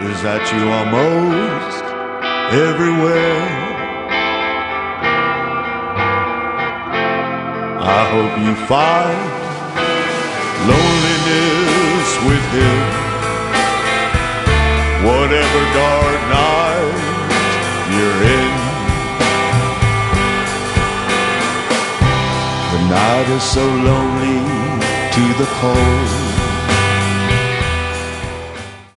is that you almost everywhere. I hope you find loneliness within, whatever dark night you're in. The night is so lonely to the cold.